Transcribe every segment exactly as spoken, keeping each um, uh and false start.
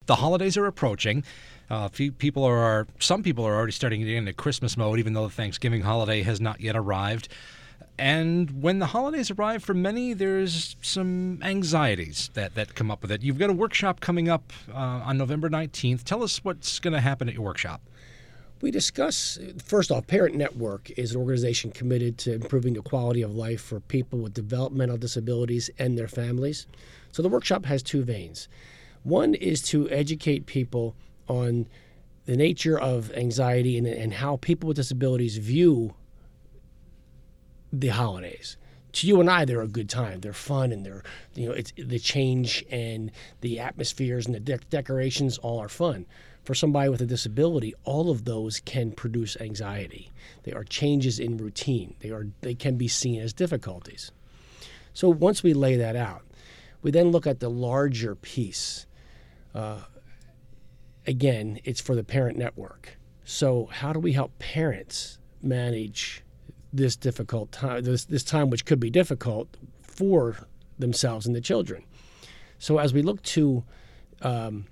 the holidays are approaching. Uh, few people are, some people are already starting to get into Christmas mode, even though the Thanksgiving holiday has not yet arrived. And when the holidays arrive, for many, there's some anxieties that, that come up with it. You've got a workshop coming up uh, on November nineteenth. Tell us what's going to happen at your workshop. We discuss, first off, Parent Network is an organization committed to improving the quality of life for people with developmental disabilities and their families. So the workshop has two veins. One is to educate people on the nature of anxiety and, and how people with disabilities view the holidays. To you and I, they're a good time. They're fun, and they're, you know, it's the change and the atmospheres and the de- decorations all are fun. For somebody with a disability, all of those can produce anxiety. They are changes in routine. They are they can be seen as difficulties. So once we lay that out, we then look at the larger piece. Uh, again, it's for the Parent Network. So how do we help parents manage this difficult time, this, this time which could be difficult for themselves and the children? So as we look to um,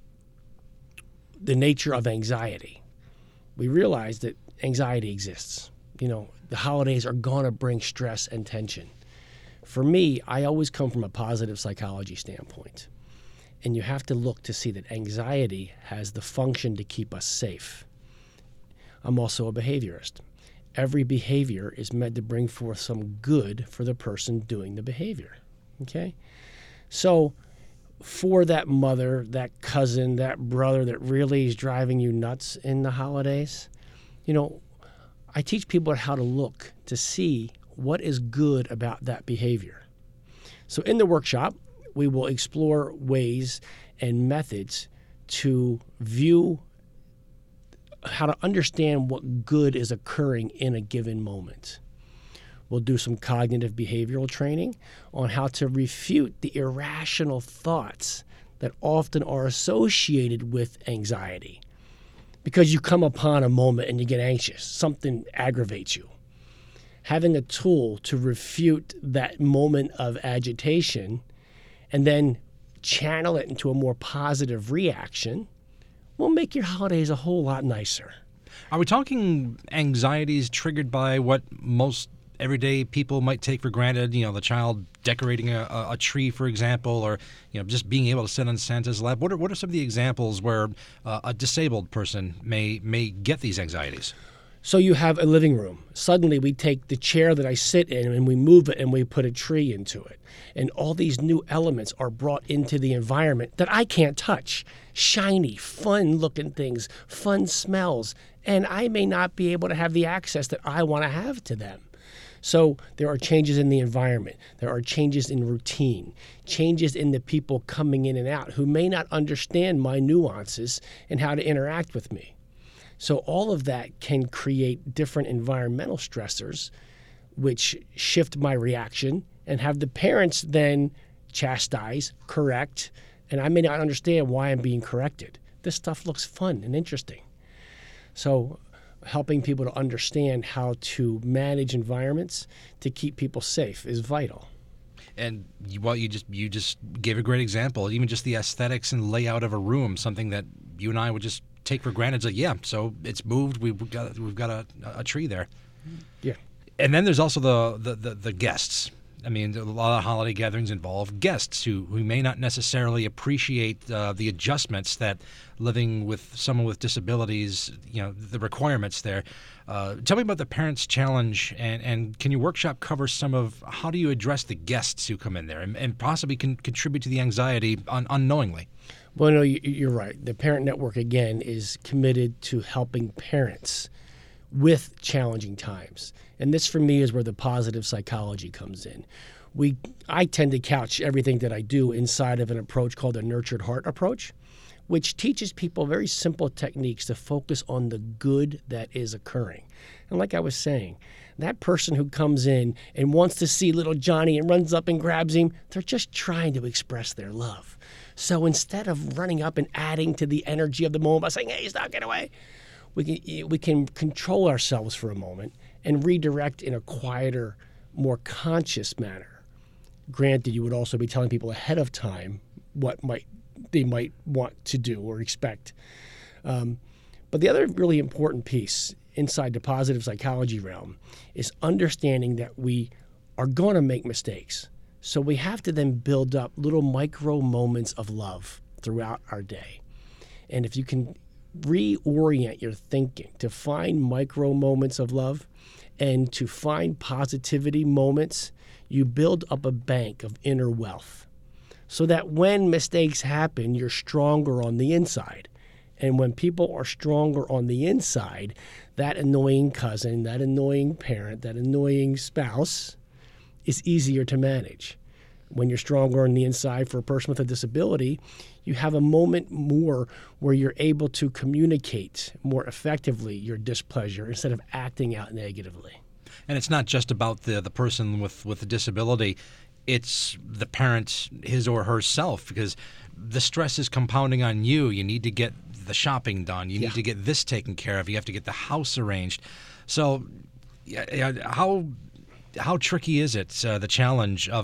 the nature of anxiety, we realize that anxiety exists. You know, the holidays are going to bring stress and tension. For me, I always come from a positive psychology standpoint. And you have to look to see that anxiety has the function to keep us safe. I'm also a behaviorist. Every behavior is meant to bring forth some good for the person doing the behavior. Okay? So for that mother, that cousin, that brother that really is driving you nuts in the holidays, you know, I teach people how to look to see what is good about that behavior. So in the workshop, we will explore ways and methods to view how to understand what good is occurring in a given moment. We'll do some cognitive behavioral training on how to refute the irrational thoughts that often are associated with anxiety. Because you come upon a moment and you get anxious, something aggravates you. Having a tool to refute that moment of agitation and then channel it into a more positive reaction will make your holidays a whole lot nicer. Are we talking anxieties triggered by what most everyday people might take for granted? You know, the child decorating a, a tree, for example, or, you know, just being able to sit on Santa's lap. What are what are some of the examples where uh, a disabled person may may get these anxieties? So you have a living room. Suddenly we take the chair that I sit in and we move it and we put a tree into it. And all these new elements are brought into the environment that I can't touch. Shiny, fun-looking things, fun smells. And I may not be able to have the access that I want to have to them. So there are changes in the environment. There are changes in routine, changes in the people coming in and out who may not understand my nuances and how to interact with me. So all of that can create different environmental stressors which shift my reaction and have the parents then chastise, correct, and I may not understand why I'm being corrected. This stuff looks fun and interesting. So helping people to understand how to manage environments to keep people safe is vital. And you, well, you just you just gave a great example. Even just the aesthetics and layout of a room, something that you and I would just take for granted. It's like, yeah, so it's moved. We've got we've got a, a tree there. Yeah. And then there's also the, the, the, the guests. I mean, a lot of holiday gatherings involve guests who, who may not necessarily appreciate uh, the adjustments that living with someone with disabilities, you know, the requirements there. Uh, tell me about the Parents Challenge, and, and can your workshop cover some of how do you address the guests who come in there and, and possibly can contribute to the anxiety un- unknowingly? Well, no, you're right. The Parent Network, again, is committed to helping parents with challenging times. And this, for me, is where the positive psychology comes in. We, I tend to couch everything that I do inside of an approach called the Nurtured Heart approach, which teaches people very simple techniques to focus on the good that is occurring. And like I was saying, that person who comes in and wants to see little Johnny and runs up and grabs him, they're just trying to express their love. So instead of running up and adding to the energy of the moment by saying, hey, stop, get away, we can, we can control ourselves for a moment and redirect in a quieter, more conscious manner. Granted, you would also be telling people ahead of time what might they might want to do or expect. Um, but the other really important piece inside the positive psychology realm is understanding that we are going to make mistakes. So we have to then build up little micro moments of love throughout our day. And if you can reorient your thinking to find micro moments of love and to find positivity moments, you build up a bank of inner wealth so that when mistakes happen, you're stronger on the inside. And when people are stronger on the inside, that annoying cousin, that annoying parent, that annoying spouse is easier to manage. When you're stronger on the inside for a person with a disability, you have a moment more where you're able to communicate more effectively your displeasure instead of acting out negatively. And it's not just about the, the person with, with a disability. It's the parent, his or herself, because the stress is compounding on you. You need to get the shopping done. You need Yeah. to get this taken care of. You have to get the house arranged. So yeah, how how tricky is it, uh, the challenge of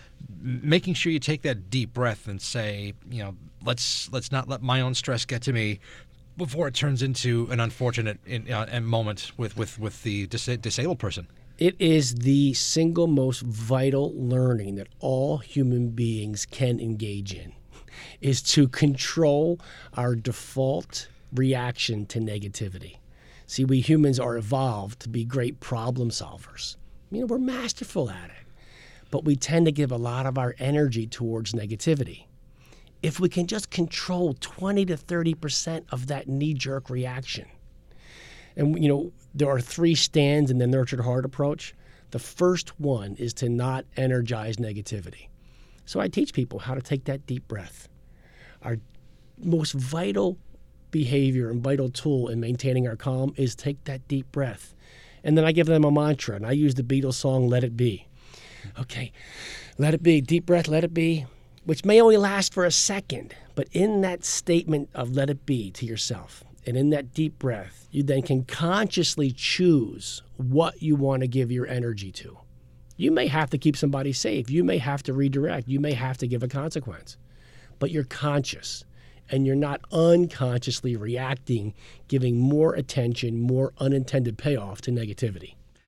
making sure you take that deep breath and say, you know, let's let's not let my own stress get to me before it turns into an unfortunate in, uh, moment with, with, with the dis- disabled person? It is the single most vital learning that all human beings can engage in, is to control our default reaction to negativity. See, we humans are evolved to be great problem solvers. You know, we're masterful at it, but we tend to give a lot of our energy towards negativity. If we can just control twenty to thirty percent of that knee-jerk reaction, and, you know, there are three stands in the Nurtured Heart approach. The first one is to not energize negativity. So I teach people how to take that deep breath. Our most vital behavior and vital tool in maintaining our calm is take that deep breath. And then I give them a mantra, and I use the Beatles song, Let It Be. Okay, let it be, deep breath, let it be, which may only last for a second, but in that statement of let it be to yourself, and in that deep breath, you then can consciously choose what you want to give your energy to. You may have to keep somebody safe. You may have to redirect. You may have to give a consequence. But you're conscious, and you're not unconsciously reacting, giving more attention, more unintended payoff to negativity.